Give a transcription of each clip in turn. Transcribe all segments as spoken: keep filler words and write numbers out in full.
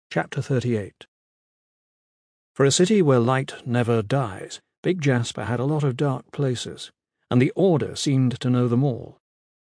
Chapter thirty-eight. For a city where light never dies, Big Jasper had a lot of dark places, and the Order seemed to know them all.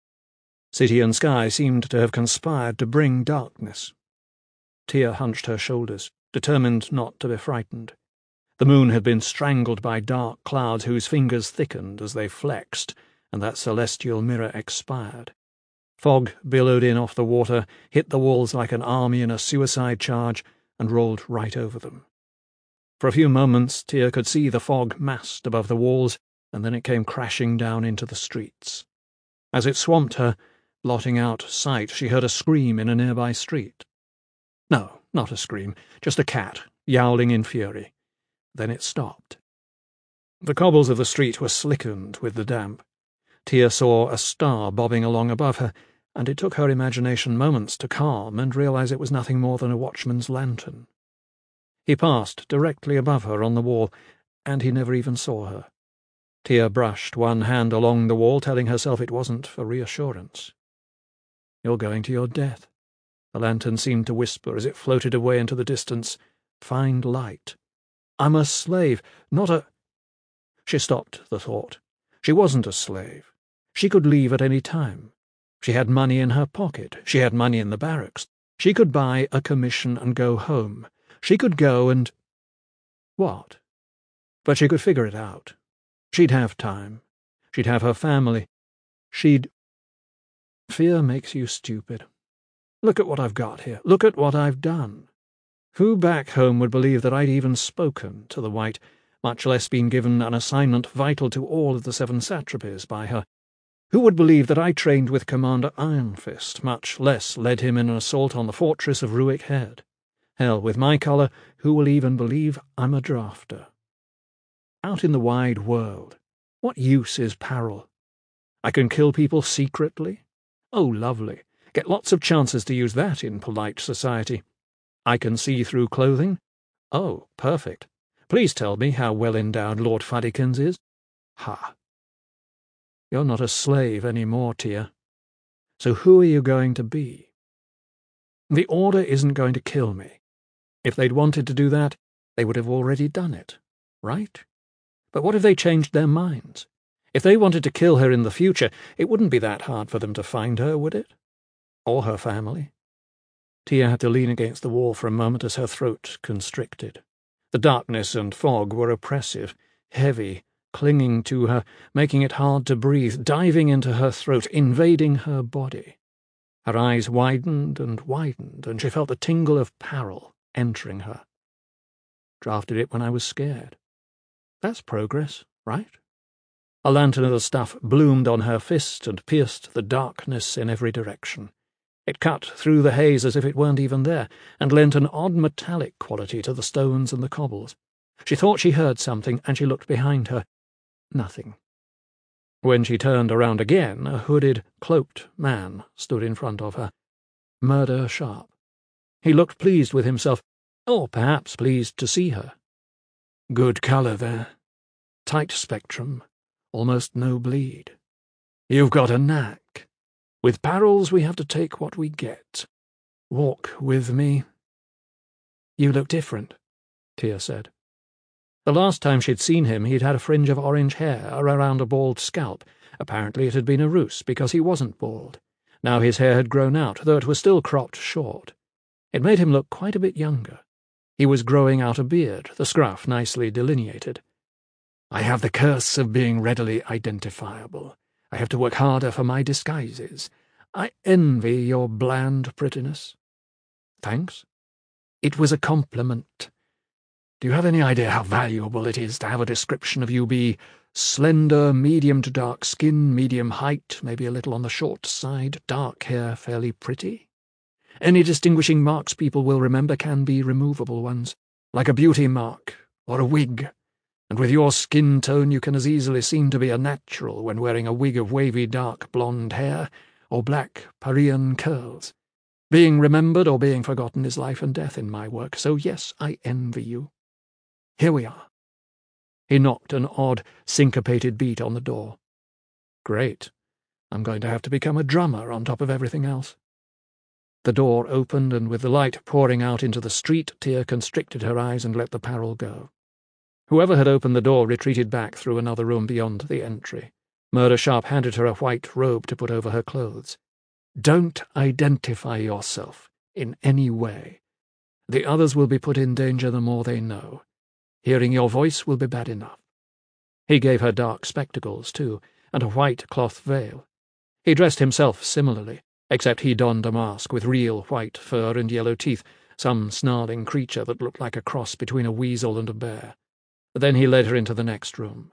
City and sky seemed to have conspired to bring darkness. Tia hunched her shoulders, determined not to be frightened. The moon had been strangled by dark clouds whose fingers thickened as they flexed, and that celestial mirror expired. Fog billowed in off the water, hit the walls like an army in a suicide charge, and rolled right over them. For a few moments Tia could see the fog massed above the walls, and then it came crashing down into the streets. As it swamped her, blotting out sight, she heard a scream in a nearby street. No, not a scream, just a cat, yowling in fury. Then it stopped. The cobbles of the street were slickened with the damp. Tia saw a star bobbing along above her, and it took her imagination moments to calm and realize it was nothing more than a watchman's lantern. He passed directly above her on the wall, and he never even saw her. Tia brushed one hand along the wall, telling herself it wasn't for reassurance. "You're going to your death," the lantern seemed to whisper as it floated away into the distance. "Find light. I'm a slave, not a—" She stopped the thought. She wasn't a slave. She could leave at any time. She had money in her pocket. She had money in the barracks. She could buy a commission and go home. She could go and— What? But she could figure it out. She'd have time. She'd have her family. She'd— Fear makes you stupid. Look at what I've got here. Look at what I've done. Who back home would believe that I'd even spoken to the White, much less been given an assignment vital to all of the seven satrapies by her? Who would believe that I trained with Commander Ironfist, much less led him in an assault on the fortress of Ruick Head? Hell, with my colour, who will even believe I'm a drafter? Out in the wide world, what use is parole? I can kill people secretly? Oh, lovely. Get lots of chances to use that in polite society. I can see through clothing? Oh, perfect. Please tell me how well-endowed Lord Fuddykins is. Ha! You're not a slave any more, Tia. So who are you going to be? The Order isn't going to kill me. If they'd wanted to do that, they would have already done it, right? But what if they changed their minds? If they wanted to kill her in the future, it wouldn't be that hard for them to find her, would it? Or her family? Tia had to lean against the wall for a moment as her throat constricted. The darkness and fog were oppressive, heavy, clinging to her, making it hard to breathe, diving into her throat, invading her body. Her eyes widened and widened, and she felt the tingle of peril entering her. Drafted it when I was scared. That's progress, right? A lantern of the stuff bloomed on her fist and pierced the darkness in every direction. It cut through the haze as if it weren't even there, and lent an odd metallic quality to the stones and the cobbles. She thought she heard something, and she looked behind her. Nothing. When she turned around again, a hooded, cloaked man stood in front of her. Murder Sharp. He looked pleased with himself, or perhaps pleased to see her. Good colour there. Tight spectrum. Almost no bleed. You've got a knack. With Parols we have to take what we get. Walk with me. You look different, Tia said. The last time she'd seen him, he'd had a fringe of orange hair around a bald scalp. Apparently it had been a ruse, because he wasn't bald. Now his hair had grown out, though it was still cropped short. It made him look quite a bit younger. He was growing out a beard, the scruff nicely delineated. I have the curse of being readily identifiable. I have to work harder for my disguises. I envy your bland prettiness. Thanks. It was a compliment. Do you have any idea how valuable it is to have a description of you be slender, medium to dark skin, medium height, maybe a little on the short side, dark hair, fairly pretty? Any distinguishing marks people will remember can be removable ones, like a beauty mark or a wig. And with your skin tone you can as easily seem to be a natural when wearing a wig of wavy dark blonde hair or black Parian curls. Being remembered or being forgotten is life and death in my work, so yes, I envy you. Here we are. He knocked an odd, syncopated beat on the door. Great. I'm going to have to become a drummer on top of everything else. The door opened, and with the light pouring out into the street, Tia constricted her eyes and let the parrel go. Whoever had opened the door retreated back through another room beyond the entry. Murder Sharp handed her a white robe to put over her clothes. "Don't identify yourself in any way. The others will be put in danger the more they know. Hearing your voice will be bad enough." He gave her dark spectacles, too, and a white cloth veil. He dressed himself similarly, except he donned a mask with real white fur and yellow teeth, some snarling creature that looked like a cross between a weasel and a bear. Then he led her into the next room.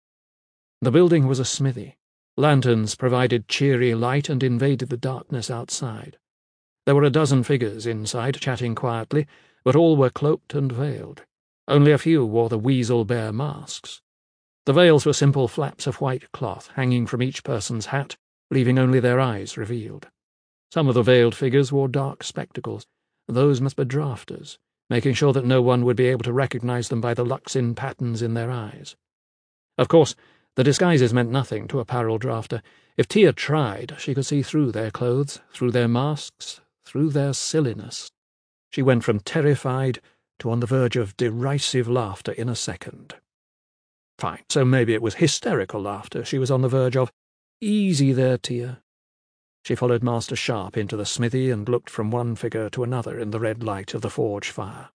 The building was a smithy. Lanterns provided cheery light and invaded the darkness outside. There were a dozen figures inside, chatting quietly, but all were cloaked and veiled. Only a few wore the weasel-bear masks. The veils were simple flaps of white cloth hanging from each person's hat, leaving only their eyes revealed. Some of the veiled figures wore dark spectacles. Those must be drafters, making sure that no one would be able to recognize them by the luxin patterns in their eyes. Of course, the disguises meant nothing to a parrel drafter. If Tia tried, she could see through their clothes, through their masks, through their silliness. She went from terrified to on the verge of derisive laughter in a second. Fine, so maybe it was hysterical laughter she was on the verge of. Easy there, Tia. She followed Master Sharp into the smithy and looked from one figure to another in the red light of the forge fire.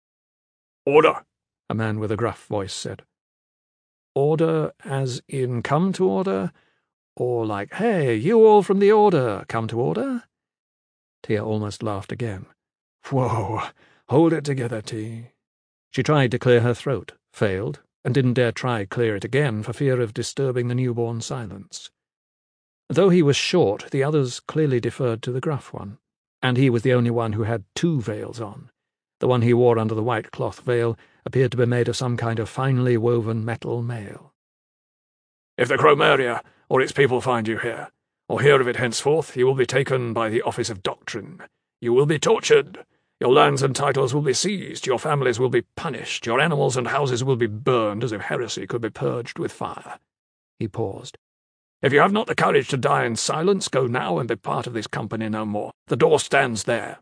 "Order," a man with a gruff voice said. "Order as in come to order? Or like, hey, you all from the Order, come to order?" Tia almost laughed again. "Whoa, hold it together, T." She tried to clear her throat, failed, and didn't dare try clear it again for fear of disturbing the newborn silence. Though he was short, the others clearly deferred to the gruff one, and he was the only one who had two veils on. The one he wore under the white cloth veil appeared to be made of some kind of finely woven metal mail. "If the Chromeria or its people find you here, or hear of it henceforth, you will be taken by the Office of Doctrine. You will be tortured. Your lands and titles will be seized, your families will be punished, your animals and houses will be burned as if heresy could be purged with fire." He paused. "If you have not the courage to die in silence, go now and be part of this company no more. The door stands there."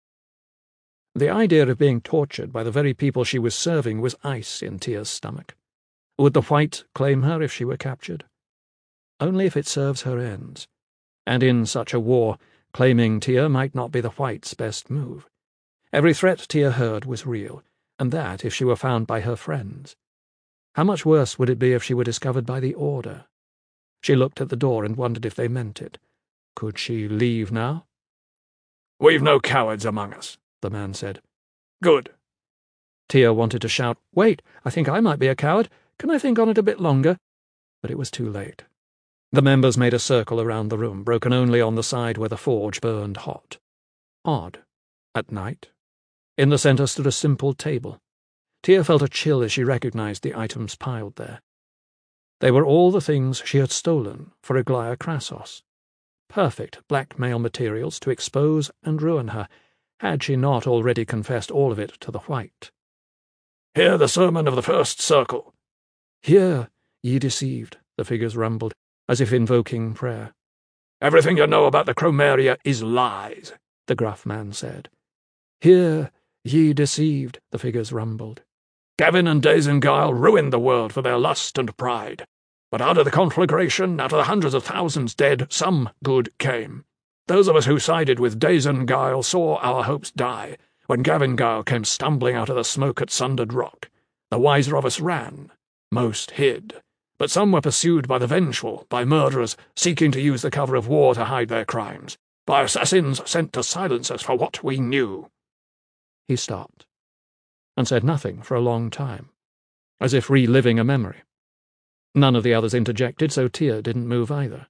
The idea of being tortured by the very people she was serving was ice in Tia's stomach. Would the White claim her if she were captured? Only if it serves her ends. And in such a war, claiming Tia might not be the White's best move. Every threat Tia heard was real, and that if she were found by her friends. How much worse would it be if she were discovered by the Order? She looked at the door and wondered if they meant it. Could she leave now? "We've no cowards among us," the man said. "Good." Tia wanted to shout, "Wait, I think I might be a coward. Can I think on it a bit longer?" But it was too late. The members made a circle around the room, broken only on the side where the forge burned hot. Odd. At night. In the centre stood a simple table. Tia felt a chill as she recognized the items piled there. They were all the things she had stolen for Aglaia Krassos. Perfect blackmail materials to expose and ruin her, had she not already confessed all of it to the White. "Hear the sermon of the First Circle." "Hear, ye deceived," the figures rumbled, as if invoking prayer. "Everything you know about the Chromeria is lies," the gruff man said. "Hear, ye deceived," the figures rumbled. "Gavin and Dazengyle ruined the world for their lust and pride. But out of the conflagration, out of the hundreds of thousands dead, some good came. Those of us who sided with Dazengyle saw our hopes die, when Gavengyle came stumbling out of the smoke at Sundered Rock. The wiser of us ran. Most hid. But some were pursued by the vengeful, by murderers seeking to use the cover of war to hide their crimes, by assassins sent to silence us for what we knew." He stopped, and said nothing for a long time, as if reliving a memory. None of the others interjected, so Tia didn't move either.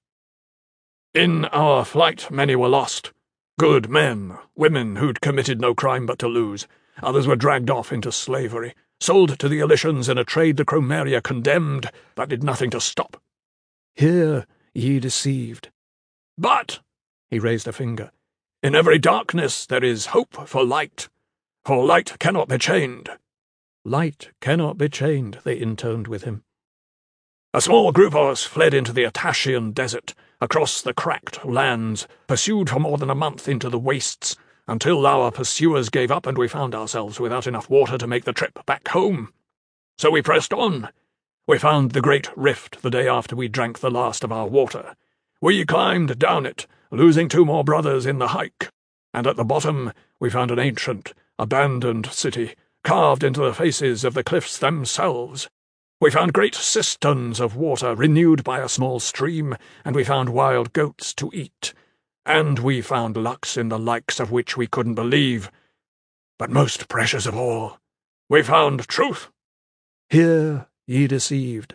"In our flight many were lost. Good men, women who'd committed no crime but to lose. Others were dragged off into slavery, sold to the Elysians in a trade the Chromeria condemned, that did nothing to stop." "Hear, ye deceived." "But," he raised a finger, "in every darkness there is hope for light, for light cannot be chained." "Light cannot be chained," they intoned with him. "A small group of us fled into the Atashian desert, across the cracked lands, pursued for more than a month into the wastes, until our pursuers gave up and we found ourselves without enough water to make the trip back home. So we pressed on. We found the great rift the day after we drank the last of our water. We climbed down it, losing two more brothers in the hike, and at the bottom we found an ancient, abandoned city, carved into the faces of the cliffs themselves. We found great cisterns of water renewed by a small stream, and we found wild goats to eat, and we found lucks in the likes of which we couldn't believe. But most precious of all, we found truth. Here ye deceived.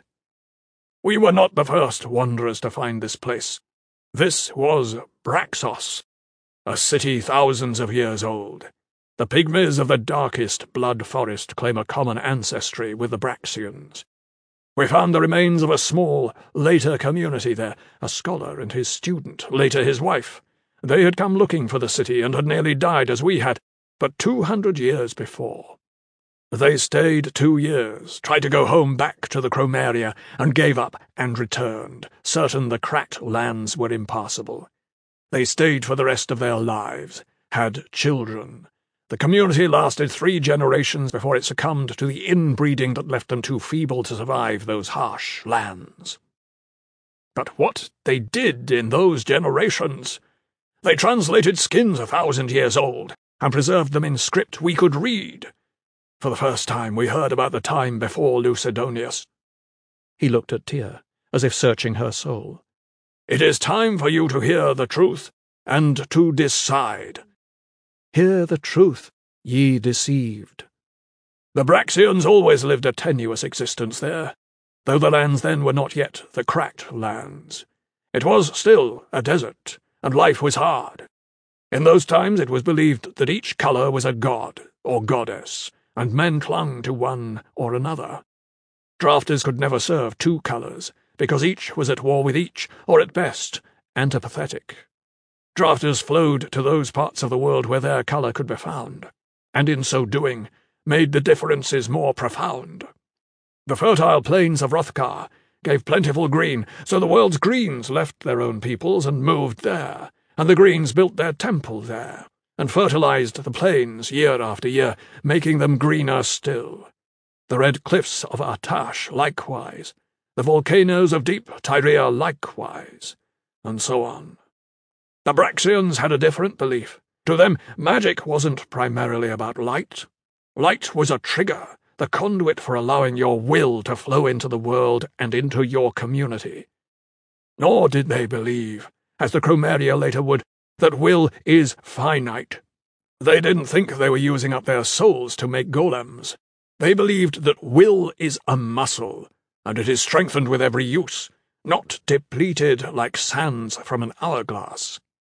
We were not the first wanderers to find this place. This was Braxos, a city thousands of years old. The pygmies of the darkest blood forest claim a common ancestry with the Braxians. We found the remains of a small, later community there, a scholar and his student, later his wife. They had come looking for the city and had nearly died as we had, but two hundred years before. They stayed two years, tried to go home back to the Chromeria, and gave up and returned, certain the cracked lands were impassable. They stayed for the rest of their lives, had children. The community lasted three generations before it succumbed to the inbreeding that left them too feeble to survive those harsh lands. But what they did in those generations! They translated skins a thousand years old, and preserved them in script we could read. For the first time we heard about the time before Lucedonius. He looked at Tyr, as if searching her soul. It is time for you to hear the truth, and to decide. Hear the truth, ye deceived. The Braxians always lived a tenuous existence there, though the lands then were not yet the cracked lands. It was still a desert, and life was hard. In those times it was believed that each colour was a god or goddess, and men clung to one or another. Drafters could never serve two colours, because each was at war with each, or at best, antipathetic. Drafters flowed to those parts of the world where their colour could be found, and in so doing made the differences more profound. The fertile plains of Hrothgar gave plentiful green, so the world's greens left their own peoples and moved there, and the greens built their temple there, and fertilized the plains year after year, making them greener still. The red cliffs of Artash likewise, the volcanoes of deep Tyria likewise, and so on. The Braxians had a different belief. To them, magic wasn't primarily about light. Light was a trigger, the conduit for allowing your will to flow into the world and into your community. Nor did they believe, as the Chromeria later would, that will is finite. They didn't think they were using up their souls to make golems. They believed that will is a muscle, and it is strengthened with every use, not depleted like sands from an hourglass.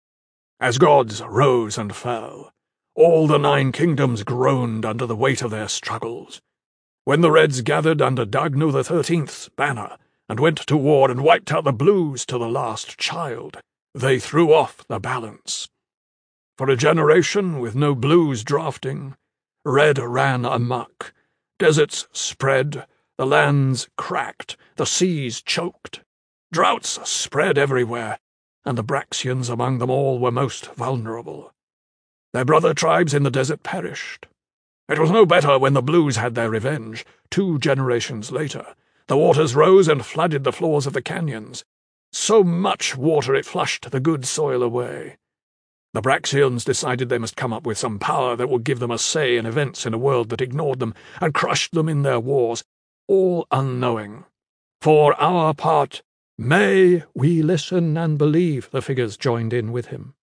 As gods rose and fell, all the nine kingdoms groaned under the weight of their struggles. When the Reds gathered under Dagnu the Thirteenth's banner and went to war and wiped out the Blues to the last child, they threw off the balance. For a generation with no Blues drafting, Red ran amok, deserts spread, the lands cracked, the seas choked, droughts spread everywhere, and the Braxians among them all were most vulnerable. Their brother tribes in the desert perished. It was no better when the Blues had their revenge, two generations later. The waters rose and flooded the floors of the canyons. So much water it flushed the good soil away. The Braxians decided they must come up with some power that would give them a say in events in a world that ignored them and crushed them in their wars, all unknowing. For our part, may we listen and believe, the figures joined in with him.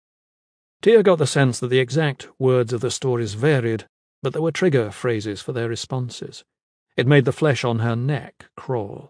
Tyr got the sense that the exact words of the stories varied, but there were trigger phrases for their responses. It made the flesh on her neck crawl.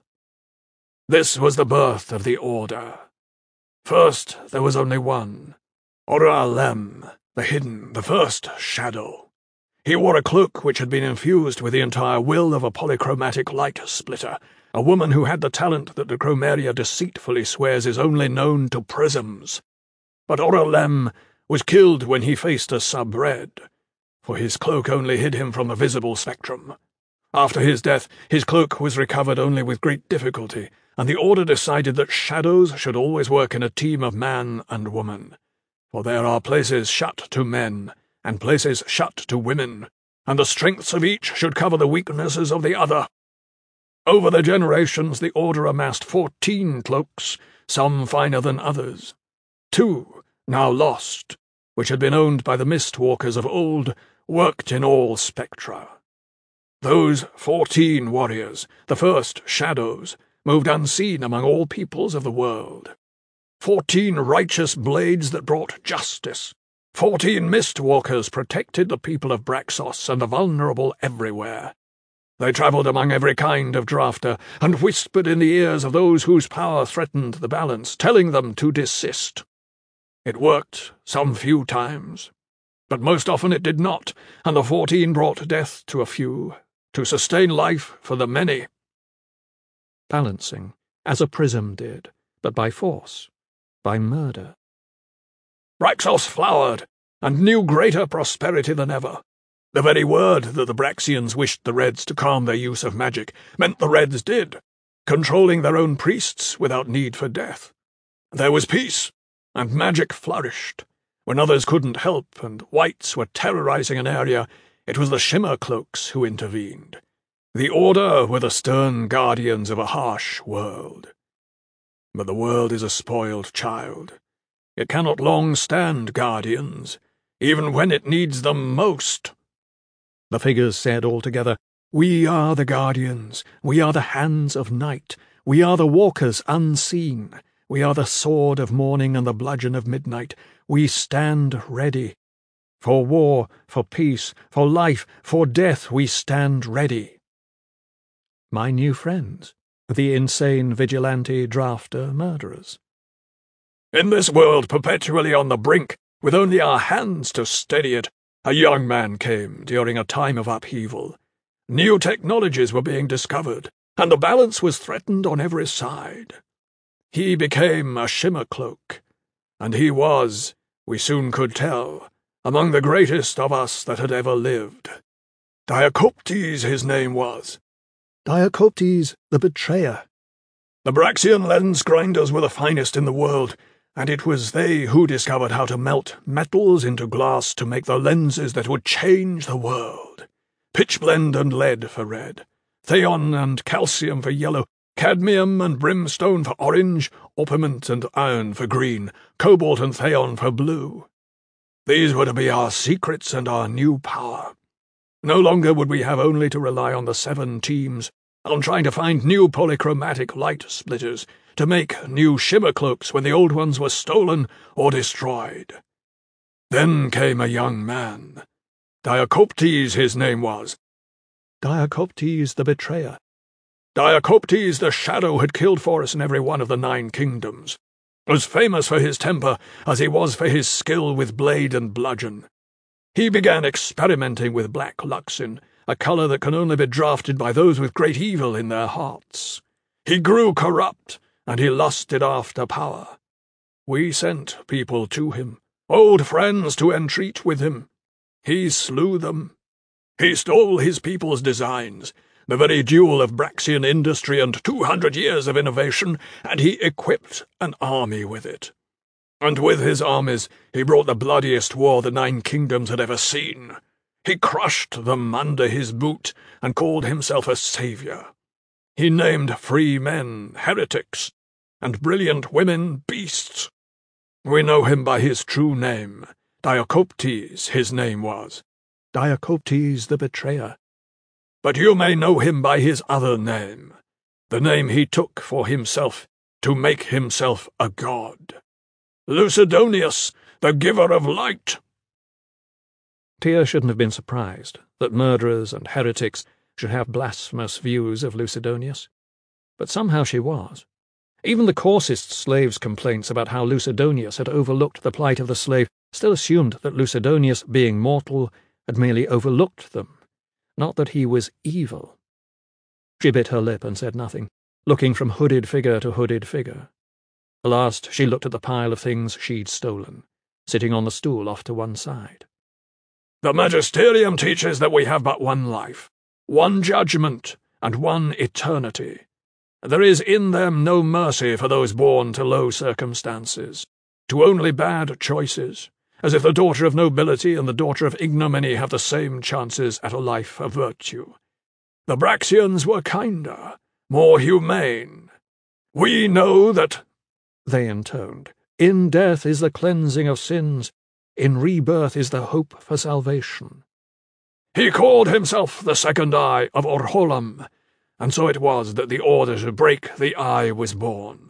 This was the birth of the Order. First, there was only one. Oralem, the hidden, the first shadow. He wore a cloak which had been infused with the entire will of a polychromatic light splitter, a woman who had the talent that the Chromeria deceitfully swears is only known to prisms. But Oralem was killed when he faced a sub-red, for his cloak only hid him from the visible spectrum. After his death, his cloak was recovered only with great difficulty, and the Order decided that shadows should always work in a team of man and woman. For there are places shut to men, and places shut to women, and the strengths of each should cover the weaknesses of the other. Over the generations the Order amassed fourteen cloaks, some finer than others. Two, now lost, which had been owned by the Mist-Walkers of old, worked in all spectra. Those fourteen warriors, the first shadows, moved unseen among all peoples of the world. Fourteen righteous blades that brought justice. Fourteen Mist-Walkers protected the people of Braxos and the vulnerable everywhere. They travelled among every kind of drafter, and whispered in the ears of those whose power threatened the balance, telling them to desist. It worked some few times, but most often it did not, and the fourteen brought death to a few, to sustain life for the many. Balancing, as a prism did, but by force, by murder. Braxos flowered, and knew greater prosperity than ever. The very word that the Braxians wished the Reds to calm their use of magic meant the Reds did, controlling their own priests without need for death. There was peace, and magic flourished. When others couldn't help and whites were terrorizing an area, it was the Shimmer Cloaks who intervened. The Order were the stern guardians of a harsh world. But the world is a spoiled child. It cannot long stand guardians, even when it needs them most. The figures said all together, "We are the guardians, we are the hands of night, we are the walkers unseen, we are the sword of morning and the bludgeon of midnight, we stand ready. For war, for peace, for life, for death we stand ready." My new friends, the insane vigilante drafter murderers. In this world perpetually on the brink, with only our hands to steady it, a young man came during a time of upheaval. New technologies were being discovered, and the balance was threatened on every side. He became a Shimmer Cloak, and he was, we soon could tell, among the greatest of us that had ever lived. Diacoptes his name was. Diacoptes the Betrayer. The Braxian lens grinders were the finest in the world, and it was they who discovered how to melt metals into glass to make the lenses that would change the world. Pitchblende and lead for red, theon and calcium for yellow, cadmium and brimstone for orange, orpiment and iron for green, cobalt and theon for blue. These were to be our secrets and our new power. No longer would we have only to rely on the seven teams, on trying to find new polychromatic light splitters, to make new Shimmer Cloaks when the old ones were stolen or destroyed. Then came a young man. Diacoptes his name was. Diacoptes the Betrayer. Diacoptes the Shadow had killed for us in every one of the nine kingdoms, as famous for his temper as he was for his skill with blade and bludgeon. He began experimenting with black luxin, a colour that can only be drafted by those with great evil in their hearts. He grew corrupt, and he lusted after power. We sent people to him, old friends to entreat with him. He slew them. He stole his people's designs, the very jewel of Braxian industry and two hundred years of innovation, and he equipped an army with it. And with his armies he brought the bloodiest war the Nine Kingdoms had ever seen. He crushed them under his boot and called himself a saviour. He named free men heretics, and brilliant women beasts. We know him by his true name. Diacoptes his name was. Diacoptes the Betrayer. But you may know him by his other name, the name he took for himself to make himself a god. Lucidonius, the giver of light. Tyr shouldn't have been surprised that murderers and heretics should have blasphemous views of Lucidonius. But somehow she was. Even the coarsest slaves' complaints about how Lucidonius had overlooked the plight of the slave still assumed that Lucidonius, being mortal, had merely overlooked them, not that he was evil. She bit her lip and said nothing, looking from hooded figure to hooded figure. At last she looked at the pile of things she'd stolen, sitting on the stool off to one side. The Magisterium teaches that we have but one life, one judgment, and one eternity. There is in them no mercy for those born to low circumstances, to only bad choices. as if the daughter of nobility and the daughter of ignominy have the same chances at a life of virtue. The Braxians were kinder, more humane. We know that—" they intoned, "in death is the cleansing of sins, in rebirth is the hope for salvation." "He called himself the Second Eye of Orholam, and so it was that the order to break the eye was born.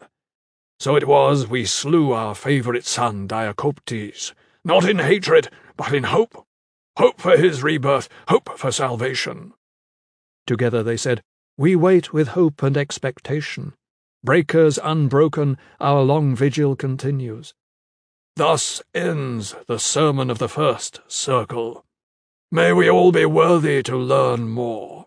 So it was we slew our favourite son Diacoptes, not in hatred, but in hope. Hope for his rebirth, hope for salvation." Together they said, "We wait with hope and expectation. Breakers unbroken, our long vigil continues." Thus ends the sermon of the first circle. May we all be worthy to learn more.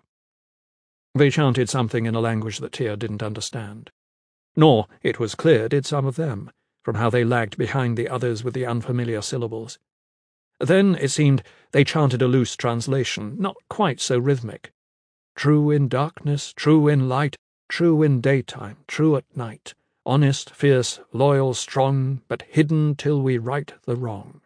They chanted something in a language that Tyr didn't understand. Nor, it was clear, did some of them, from how they lagged behind the others with the unfamiliar syllables. Then, it seemed, they chanted a loose translation, not quite so rhythmic. True in darkness, true in light, true in daytime, true at night, honest, fierce, loyal, strong, but hidden till we right the wrong.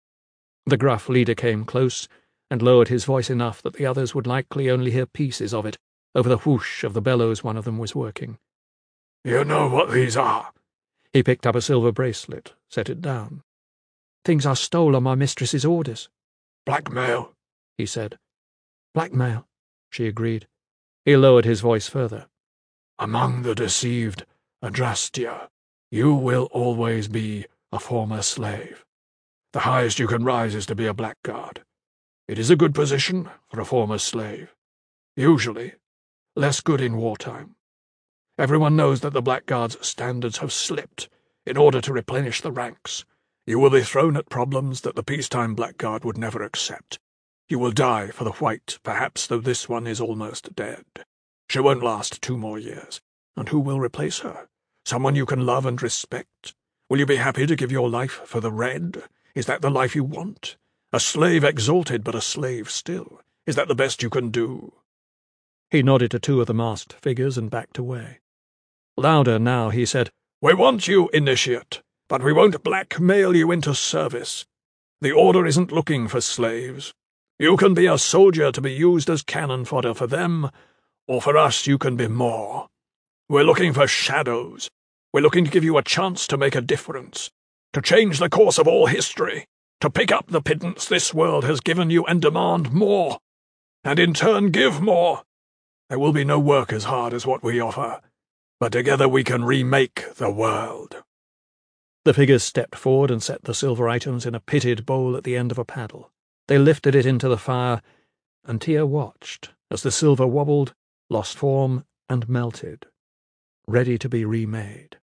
The gruff leader came close, and lowered his voice enough that the others would likely only hear pieces of it over the whoosh of the bellows one of them was working. "You know what these are?" He picked up a silver bracelet, set it down. "Things I stole on my mistress's orders." "Blackmail," he said. "Blackmail," she agreed. He lowered his voice further. "Among the deceived, Adrastia, you will always be a former slave. The highest you can rise is to be a blackguard. It is a good position for a former slave. Usually, less good in wartime. Everyone knows that the blackguard's standards have slipped in order to replenish the ranks. You will be thrown at problems that the peacetime blackguard would never accept. You will die for the white, perhaps, though this one is almost dead. She won't last two more years. And who will replace her? Someone you can love and respect? Will you be happy to give your life for the red? Is that the life you want? A slave exalted, but a slave still. Is that the best you can do?" He nodded to two of the masked figures and backed away. Louder now, he said, "We want you, Initiate, but we won't blackmail you into service. The Order isn't looking for slaves. You can be a soldier to be used as cannon fodder for them, or for us you can be more. We're looking for shadows. We're looking to give you a chance to make a difference, to change the course of all history, to pick up the pittance this world has given you and demand more, and in turn give more. There will be no work as hard as what we offer, but together we can remake the world." The figures stepped forward and set the silver items in a pitted bowl at the end of a paddle. They lifted it into the fire, and Tyr watched as the silver wobbled, lost form, and melted, ready to be remade.